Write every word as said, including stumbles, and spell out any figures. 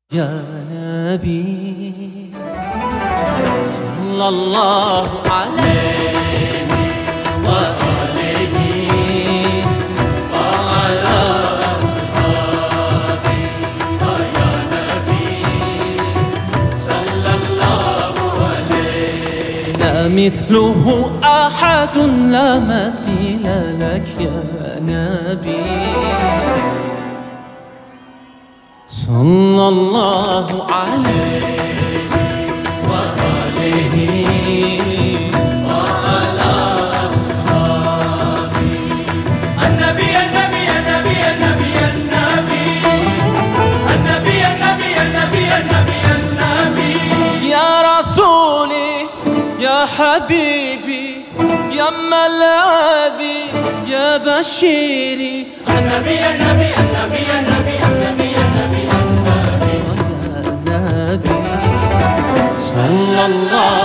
يا نبي صلى الله عليه وآله وعلى أصحابه يا نبي صلى الله عليه. لا مثله أحد لا مثيل لك يا نبي صلى الله عليه وآله وعلى أصحابه. النبي النبي النبي النبي النبي النبي النبي النبي النبي النبي يا رسولي يا حبيبي يا ملاذي يا بشيري. النبي النبي النبي النبي النبي النبي صلى الله